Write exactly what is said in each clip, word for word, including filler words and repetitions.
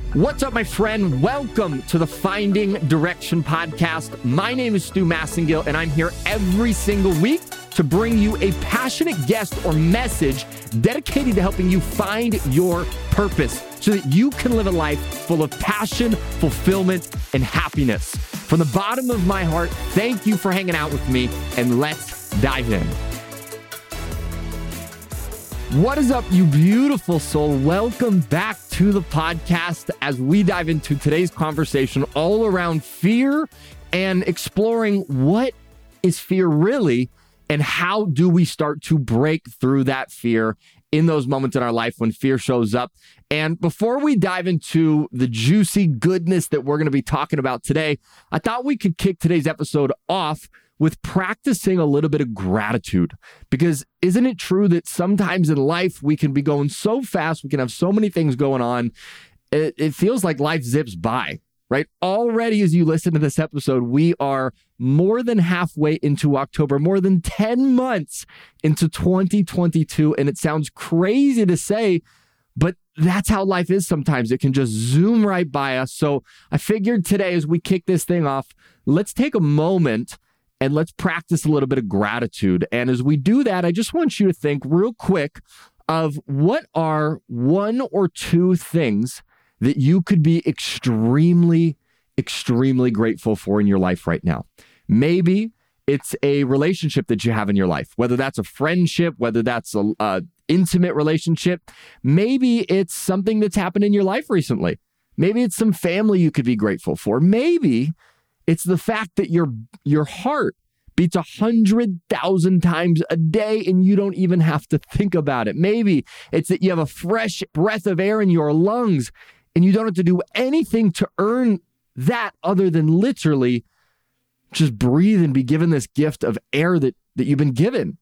What's up, my friend? Welcome to the Finding Direction podcast. My name is Stu Massengill, and I'm here every single week to bring you a passionate guest or message dedicated to helping you find your purpose so that you can live a life full of passion, fulfillment, and happiness. From the bottom of my heart, thank you for hanging out with me, and let's dive in. What is up, you beautiful soul? Welcome back to the podcast as we dive into today's conversation all around fear and exploring what is fear really and how do we start to break through that fear in those moments in our life when fear shows up. And before we dive into the juicy goodness that we're going to be talking about today, I thought we could kick today's episode off with practicing a little bit of gratitude. Because isn't it true that sometimes in life we can be going so fast, we can have so many things going on, it, it feels like life zips by, right? Already as you listen to this episode, we are more than halfway into October, more than ten months into twenty twenty-two, and it sounds crazy to say, but that's how life is sometimes. It can just zoom right by us. So I figured today as we kick this thing off, let's take a moment and let's practice a little bit of gratitude. And as we do that, I just want you to think real quick of what are one or two things that you could be extremely, extremely grateful for in your life right now. Maybe it's a relationship that you have in your life, whether that's a friendship, whether that's a, a intimate relationship. Maybe it's something that's happened in your life recently. Maybe it's some family you could be grateful for. Maybe it's the fact that your your heart beats a hundred thousand times a day and you don't even have to think about it. Maybe it's that you have a fresh breath of air in your lungs and you don't have to do anything to earn that other than literally just breathe and be given this gift of air that, that you've been given.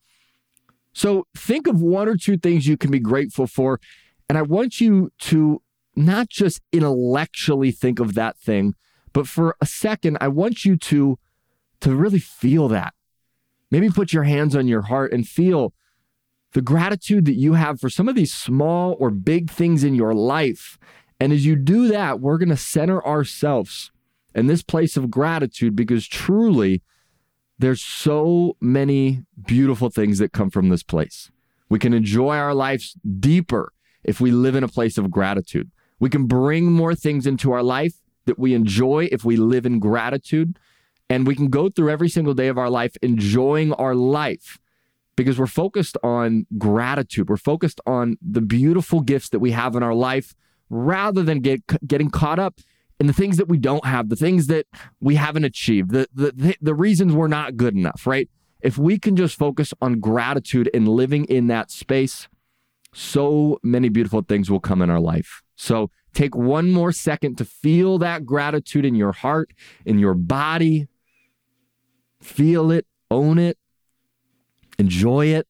So think of one or two things you can be grateful for. And I want you to not just intellectually think of that thing, but for a second, I want you to, to really feel that. Maybe put your hands on your heart and feel the gratitude that you have for some of these small or big things in your life. And as you do that, we're going to center ourselves in this place of gratitude because truly, there's so many beautiful things that come from this place. We can enjoy our lives deeper if we live in a place of gratitude. We can bring more things into our life that we enjoy if we live in gratitude. And we can go through every single day of our life enjoying our life because we're focused on gratitude. We're focused on the beautiful gifts that we have in our life rather than get, getting caught up in the things that we don't have, the things that we haven't achieved, the, the, the reasons we're not good enough, right? If we can just focus on gratitude and living in that space, so many beautiful things will come in our life. So take one more second to feel that gratitude in your heart, in your body. Feel it, own it, enjoy it.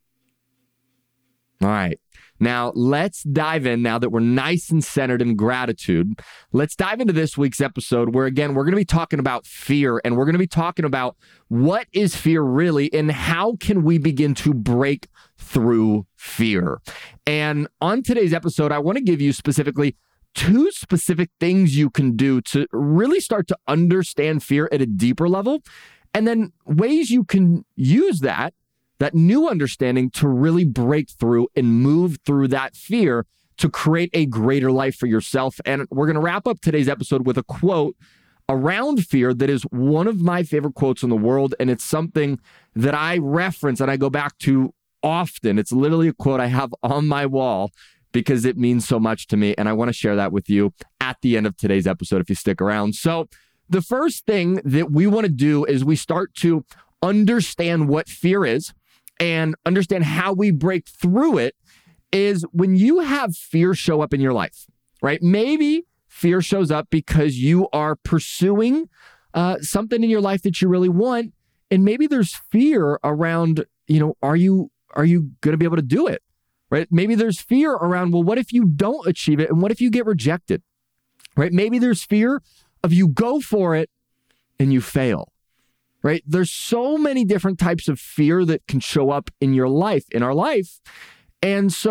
All right. Now, let's dive in now that we're nice and centered in gratitude. Let's dive into this week's episode where, again, we're going to be talking about fear, and we're going to be talking about what is fear really and how can we begin to break through fear. And on today's episode, I want to give you specifically two specific things you can do to really start to understand fear at a deeper level, and then ways you can use that that new understanding to really break through and move through that fear to create a greater life for yourself. And we're going to wrap up today's episode with a quote around fear that is one of my favorite quotes in the world. And it's something that I reference and I go back to often. It's literally a quote I have on my wall because it means so much to me. And I want to share that with you at the end of today's episode if you stick around. So the first thing that we want to do is we start to understand what fear is and understand how we break through it is when you have fear show up in your life, right? Maybe fear shows up because you are pursuing uh, something in your life that you really want. And maybe there's fear around, you know, are you, are you going to be able to do it, right? Maybe there's fear around, well, what if you don't achieve it? And what if you get rejected, right? Maybe there's fear of you go for it and you fail. Right? There's so many different types of fear that can show up in your life, in our life. And so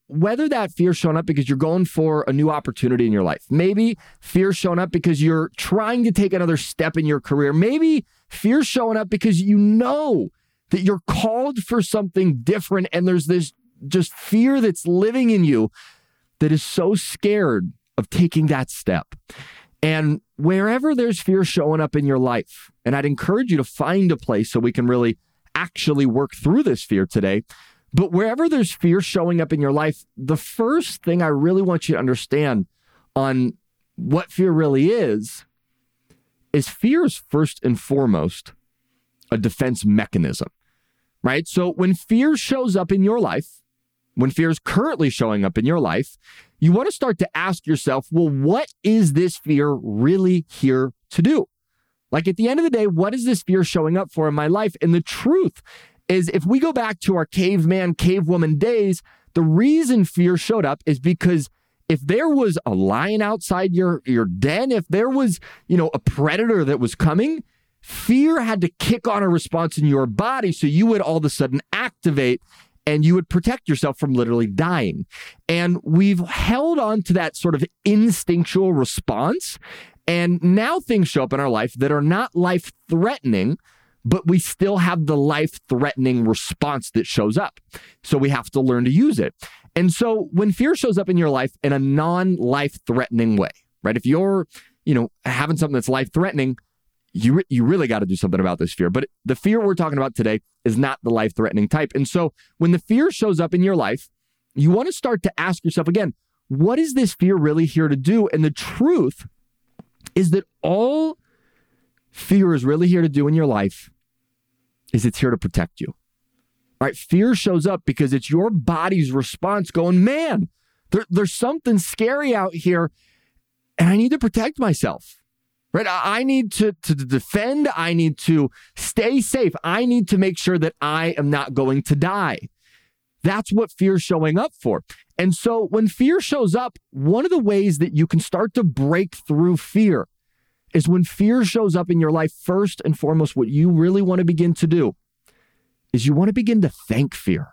whether that fear's showing up because you're going for a new opportunity in your life, maybe fear's showing up because you're trying to take another step in your career, maybe fear's showing up because you know that you're called for something different and there's this just fear that's living in you that is so scared of taking that step. And wherever there's fear showing up in your life, and I'd encourage you to find a place so we can really actually work through this fear today. But wherever there's fear showing up in your life, the first thing I really want you to understand on what fear really is, is fear is first and foremost a defense mechanism, right? So when fear shows up in your life, when fear is currently showing up in your life, you want to start to ask yourself, well, what is this fear really here to do? Like at the end of the day, what is this fear showing up for in my life? And the truth is, if we go back to our caveman, cavewoman days, the reason fear showed up is because if there was a lion outside your, your den, if there was, you know, a predator that was coming, fear had to kick on a response in your body. So you would all of a sudden activate and you would protect yourself from literally dying. And we've held on to that sort of instinctual response. And now things show up in our life that are not life-threatening, but we still have the life-threatening response that shows up. So we have to learn to use it. And so when fear shows up in your life in a non-life-threatening way, right? If you're, you know, having something that's life-threatening, you re- you really got to do something about this fear. But the fear we're talking about today is not the life-threatening type. And so when the fear shows up in your life, you want to start to ask yourself again, what is this fear really here to do? And the truth is that all fear is really here to do in your life is it's here to protect you. All right, fear shows up because it's your body's response going, man, there, there's something scary out here and I need to protect myself. Right? I need to, to defend. I need to stay safe. I need to make sure that I am not going to die. That's what fear is showing up for. And so when fear shows up, one of the ways that you can start to break through fear is when fear shows up in your life, first and foremost, what you really want to begin to do is you want to begin to thank fear.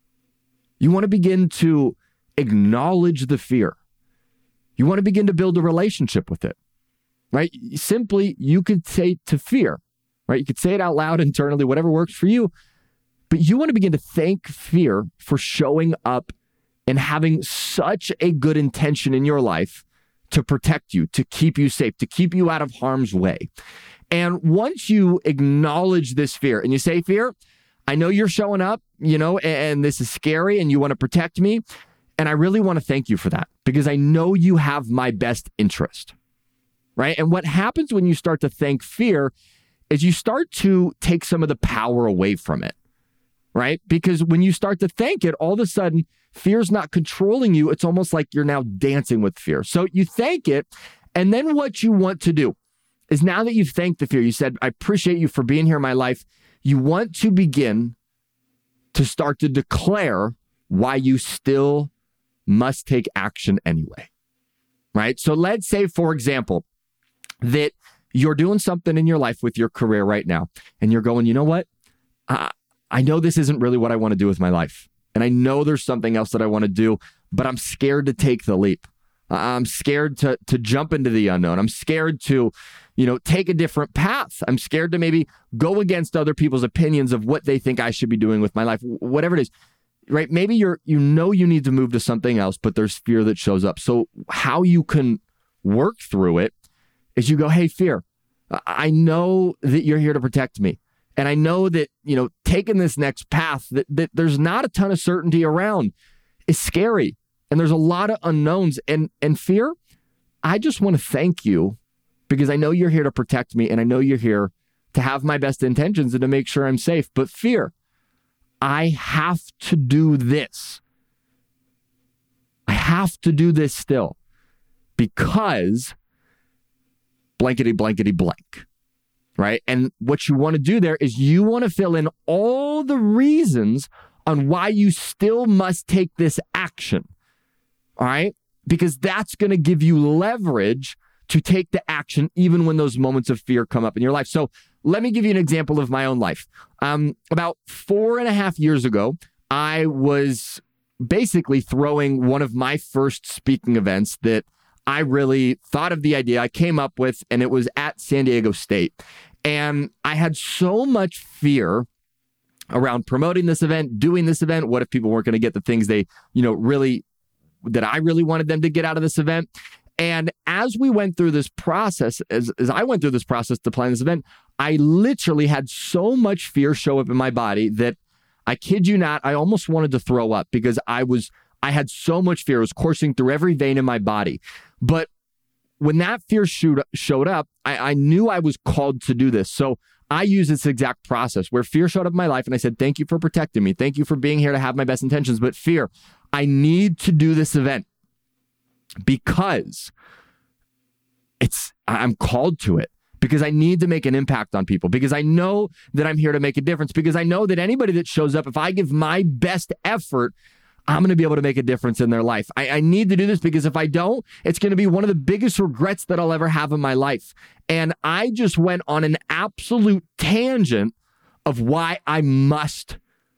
You want to begin to acknowledge the fear. You want to begin to build a relationship with it. Right? Simply, you could say to fear, right? You could say it out loud internally, whatever works for you. But you want to begin to thank fear for showing up and having such a good intention in your life to protect you, to keep you safe, to keep you out of harm's way. And once you acknowledge this fear and you say, fear, I know you're showing up, you know, and this is scary and you want to protect me. And I really want to thank you for that because I know you have my best interest. Right? And what happens when you start to thank fear is you start to take some of the power away from it, right? Because when you start to thank it, all of a sudden, fear's not controlling you. It's almost like you're now dancing with fear. So you thank it. And then what you want to do is now that you've thanked the fear, you said, I appreciate you for being here in my life. You want to begin to start to declare why you still must take action anyway, right? So let's say, for example, that you're doing something in your life with your career right now, and you're going, you know what? I, I know this isn't really what I want to do with my life. And I know there's something else that I want to do, but I'm scared to take the leap. I'm scared to to jump into the unknown. I'm scared to, you know, take a different path. I'm scared to maybe go against other people's opinions of what they think I should be doing with my life, whatever it is, right? Maybe you're, you know, you need to move to something else, but there's fear that shows up. So how you can work through it is you go, hey, fear, I know that you're here to protect me. And I know that, you know, taking this next path, that, that there's not a ton of certainty around. It's scary. And there's a lot of unknowns. And, and fear, I just want to thank you because I know you're here to protect me. And I know you're here to have my best intentions and to make sure I'm safe. But fear, I have to do this. I have to do this still because blankety, blankety, blank, right? And what you want to do there is you want to fill in all the reasons on why you still must take this action, all right? Because that's going to give you leverage to take the action even when those moments of fear come up in your life. So let me give you an example of my own life. Um, about four and a half years ago, I was basically throwing one of my first speaking events that I really thought of the idea, I came up with, and it was at San Diego State. And I had so much fear around promoting this event, doing this event. What if people weren't going to get the things they, you know, really, that I really wanted them to get out of this event? And as we went through this process, as, as I went through this process to plan this event, I literally had so much fear show up in my body that, I kid you not, I almost wanted to throw up because I was, I had so much fear. It was coursing through every vein in my body. But when that fear shoot, showed up, I, I knew I was called to do this. So I used this exact process where fear showed up in my life and I said, thank you for protecting me. Thank you for being here to have my best intentions. But fear, I need to do this event because it's, I'm called to it. Because I need to make an impact on people, because I know that I'm here to make a difference, because I know that anybody that shows up, if I give my best effort, I'm going to be able to make a difference in their life. I, I need to do this because if I don't, it's going to be one of the biggest regrets that I'll ever have in my life. And I just went on an absolute tangent of why I must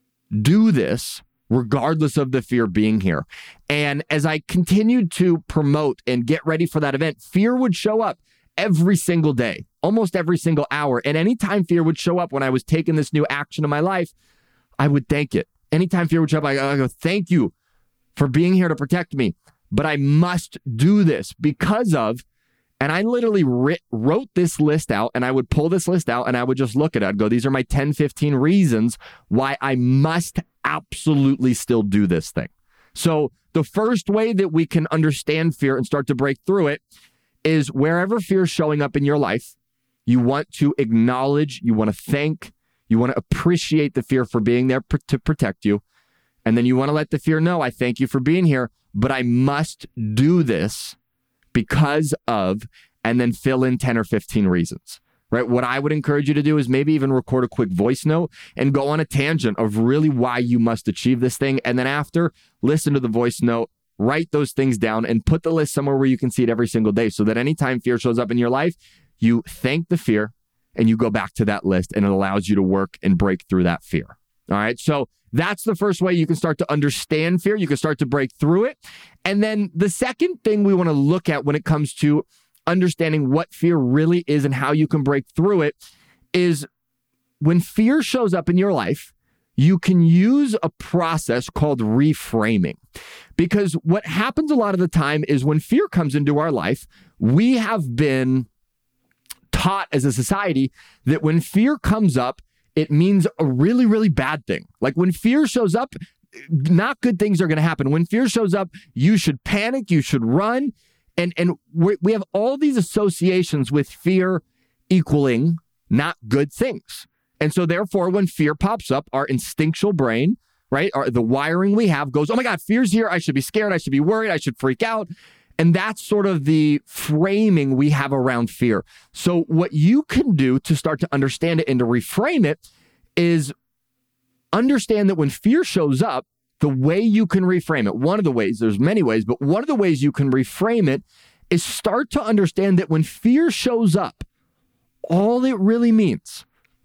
do this, regardless of the fear being here. And as I continued to promote and get ready for that event, fear would show up every single day, almost every single hour. And anytime fear would show up when I was taking this new action in my life, I would thank it. Anytime fear would show up, I go, thank you for being here to protect me. But I must do this because of, and I literally writ, wrote this list out, and I would pull this list out and I would just look at it. I'd go, these are my ten, fifteen reasons why I must absolutely still do this thing. So the first way that we can understand fear and start to break through it is wherever fear is showing up in your life, you want to acknowledge, you want to thank, you want to appreciate the fear for being there pr- to protect you. And then you want to let the fear know, I thank you for being here, but I must do this because of, and then fill in ten or fifteen reasons, right? What I would encourage you to do is maybe even record a quick voice note and go on a tangent of really why you must achieve this thing. And then after, listen to the voice note, write those things down, and put the list somewhere where you can see it every single day so that anytime fear shows up in your life, you thank the fear and you go back to that list, and it allows you to work and break through that fear. All right. So that's the first way you can start to understand fear. You can start to break through it. And then the second thing we want to look at when it comes to understanding what fear really is and how you can break through it is when fear shows up in your life, you can use a process called reframing. Because what happens a lot of the time is when fear comes into our life, we have been taught as a society that when fear comes up, it means a really, really bad thing. Like when fear shows up, not good things are going to happen. When fear shows up, you should panic, you should run. And, and we we have all these associations with fear equaling not good things. And so therefore, when fear pops up, our instinctual brain, right, our, the wiring we have goes, oh my God, fear's here. I should be scared. I should be worried. I should freak out. And that's sort of the framing we have around fear. So what you can do to start to understand it and to reframe it is understand that when fear shows up, the way you can reframe it, one of the ways, there's many ways, but one of the ways you can reframe it is start to understand that when fear shows up, all it really means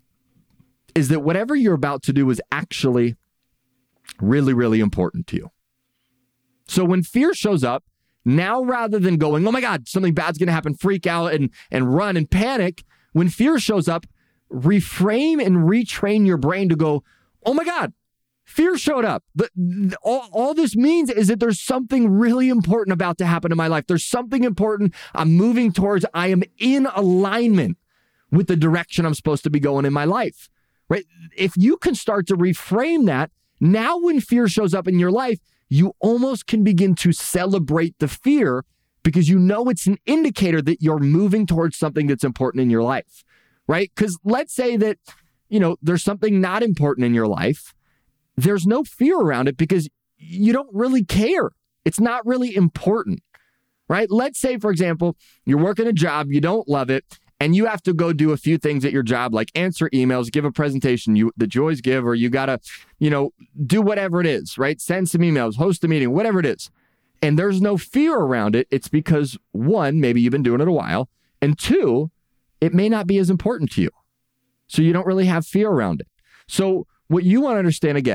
is that whatever you're about to do is actually really, really important to you. So when fear shows up, now rather than going, oh my God, something bad's going to happen, freak out and, and run and panic, when fear shows up, reframe and retrain your brain to go, oh my God, fear showed up. The, the, all, all this means is that there's something really important about to happen in my life. There's something important I'm moving towards. I am in alignment with the direction I'm supposed to be going in my life, right? If you can start to reframe that, now when fear shows up in your life, you almost can begin to celebrate the fear because you know it's an indicator that you're moving towards something that's important in your life, right? Because let's say that, you know, there's something not important in your life. There's no fear around it because you don't really care. It's not really important, right? Let's say, for example, you're working a job, you don't love it, and you have to go do a few things at your job, like answer emails, give a presentation you that you always give, or you got to, you know, do whatever it is, right? Send some emails, host a meeting, whatever it is. And there's no fear around it. It's because, one, maybe you've been doing it a while, and two, it may not be as important to you. So you don't really have fear around it. So what you want to understand, again,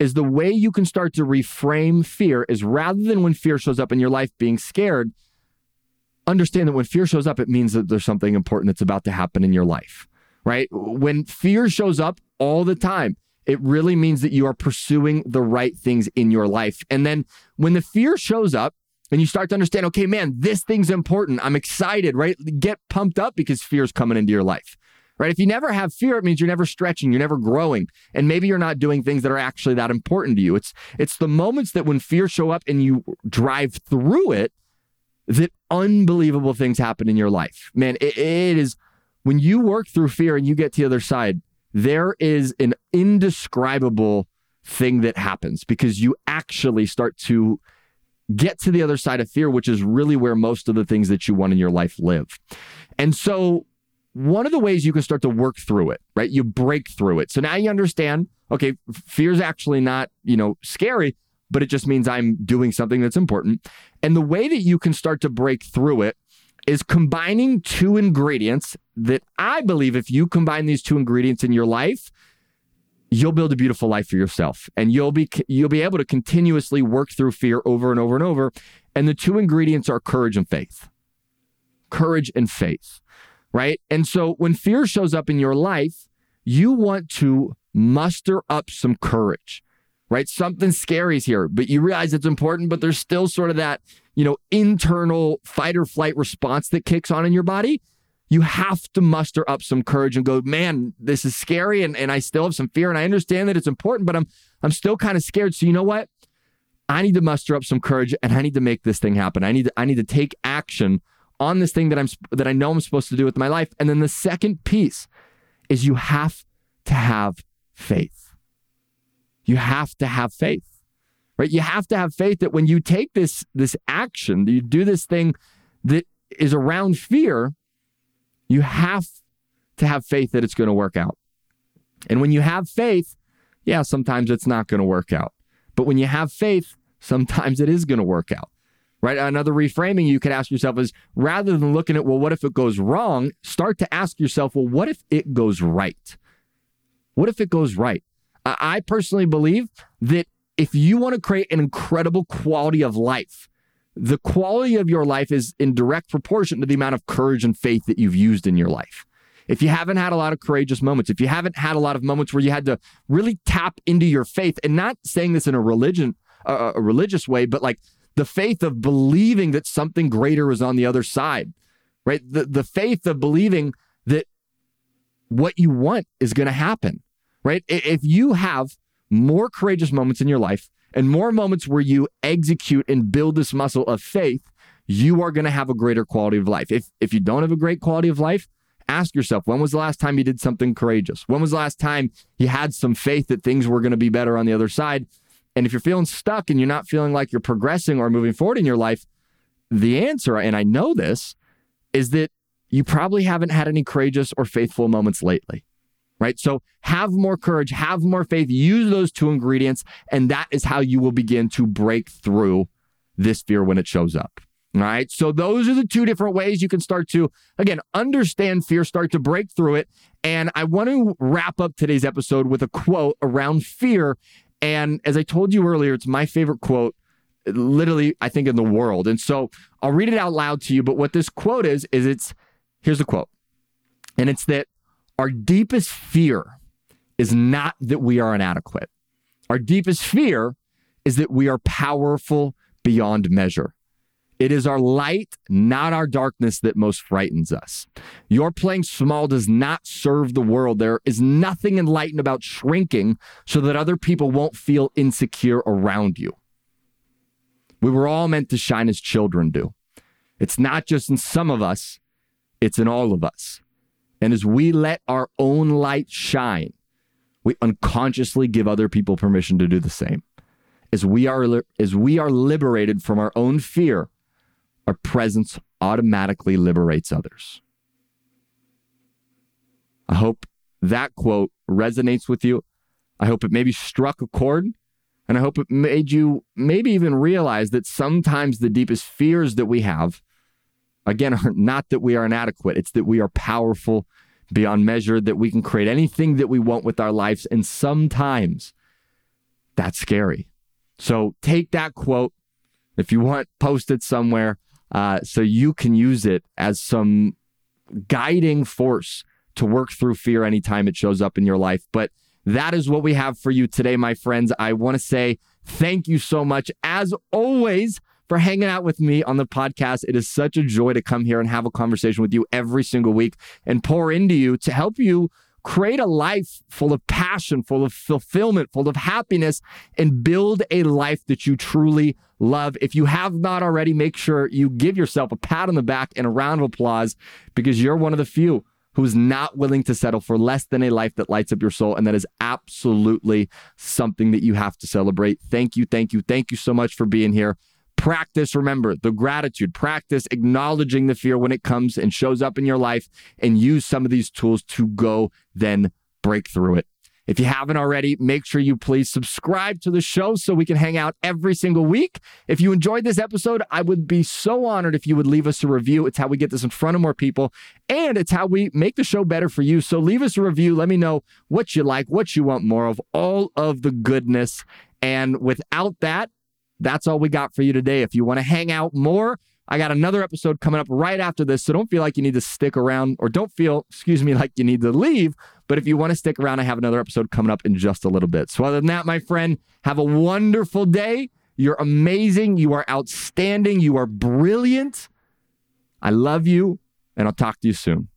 is the way you can start to reframe fear is rather than when fear shows up in your life being scared, understand that when fear shows up, it means that there's something important that's about to happen in your life, right? When fear shows up all the time, it really means that you are pursuing the right things in your life. And then when the fear shows up and you start to understand, okay, man, this thing's important. I'm excited, right? Get pumped up because fear's coming into your life, right? If you never have fear, it means you're never stretching, you're never growing. And maybe you're not doing things that are actually that important to you. It's, it's the moments that when fear show up and you drive through it, that unbelievable things happen in your life. Man, it, it is when you work through fear and you get to the other side, there is an indescribable thing that happens because you actually start to get to the other side of fear, which is really where most of the things that you want in your life live. And so one of the ways you can start to work through it, right? You break through it. So now you understand, okay, fear is actually not, you know, scary, but it just means I'm doing something that's important. And the way that you can start to break through it is combining two ingredients that I believe if you combine these two ingredients in your life, you'll build a beautiful life for yourself. And you'll be you'll be able to continuously work through fear over and over and over. And the two ingredients are courage and faith. Courage and faith, right? And so when fear shows up in your life, you want to muster up some courage, right? Something scary is here, but you realize it's important, but there's still sort of that, you know, internal fight or flight response that kicks on in your body. You have to muster up some courage and go, man, this is scary and, and I still have some fear and I understand that it's important, but I'm I'm still kind of scared. So you know what? I need to muster up some courage and I need to make this thing happen. I need to, I need to take action on this thing that I'm that I know I'm supposed to do with my life. And then the second piece is you have to have faith. You have to have faith. Right? You have to have faith that when you take this, this action, you do this thing that is around fear, you have to have faith that it's going to work out. And when you have faith, yeah, sometimes it's not going to work out. But when you have faith, sometimes it is going to work out. Right? Another reframing you could ask yourself is rather than looking at, well, what if it goes wrong? Start to ask yourself, well, what if it goes right? What if it goes right? I personally believe that if you want to create an incredible quality of life, the quality of your life is in direct proportion to the amount of courage and faith that you've used in your life. If you haven't had a lot of courageous moments, if you haven't had a lot of moments where you had to really tap into your faith, and not saying this in a religion, uh, a religious way, but like the faith of believing that something greater is on the other side, right? The, the faith of believing that what you want is going to happen, right? If you have more courageous moments in your life and more moments where you execute and build this muscle of faith, you are going to have a greater quality of life. If, if you don't have a great quality of life, ask yourself, when was the last time you did something courageous? When was the last time you had some faith that things were going to be better on the other side? And if you're feeling stuck and you're not feeling like you're progressing or moving forward in your life, the answer, and I know this, is that you probably haven't had any courageous or faithful moments lately, right? So have more courage, have more faith, use those two ingredients, and that is how you will begin to break through this fear when it shows up. All right. So those are the two different ways you can start to, again, understand fear, start to break through it. And I want to wrap up today's episode with a quote around fear. And as I told you earlier, it's my favorite quote, literally, I think, in the world. And so I'll read it out loud to you. But what this quote is, is it's, here's the quote. And it's that our deepest fear is not that we are inadequate. Our deepest fear is that we are powerful beyond measure. It is our light, not our darkness, that most frightens us. Your playing small does not serve the world. There is nothing enlightened about shrinking so that other people won't feel insecure around you. We were all meant to shine as children do. It's not just in some of us, it's in all of us. And as we let our own light shine, we unconsciously give other people permission to do the same. As we are, as we are liberated from our own fear, our presence automatically liberates others. I hope that quote resonates with you. I hope it maybe struck a chord, and I hope it made you maybe even realize that sometimes the deepest fears that we have, again, are not that we are inadequate. It's that we are powerful beyond measure, that we can create anything that we want with our lives. And sometimes That's scary. So take that quote, if you want, post it somewhere uh, so you can use it as some guiding force to work through fear anytime it shows up in your life. But that is what we have for you today, my friends. I want to say thank you so much, as always, for hanging out with me on the podcast. It is such a joy to come here and have a conversation with you every single week and pour into you to help you create a life full of passion, full of fulfillment, full of happiness, and build a life that you truly love. If you have not already, make sure you give yourself a pat on the back and a round of applause, because you're one of the few who's not willing to settle for less than a life that lights up your soul. And that is absolutely something that you have to celebrate. Thank you, thank you, thank you so much for being here. Practice, remember, the gratitude. Practice acknowledging the fear when it comes and shows up in your life, and use some of these tools to go then break through it. If you haven't already, make sure you please subscribe to the show so we can hang out every single week. If you enjoyed this episode, I would be so honored if you would leave us a review. It's how we get this in front of more people, and it's how we make the show better for you. So leave us a review. Let me know what you like, what you want more of, all of the goodness. And without that, that's all we got for you today. If you want to hang out more, I got another episode coming up right after this, so don't feel like you need to stick around, or don't feel, excuse me, like you need to leave. But if you want to stick around, I have another episode coming up in just a little bit. So other than that, my friend, have a wonderful day. You're amazing. You are outstanding. You are brilliant. I love you, and I'll talk to you soon.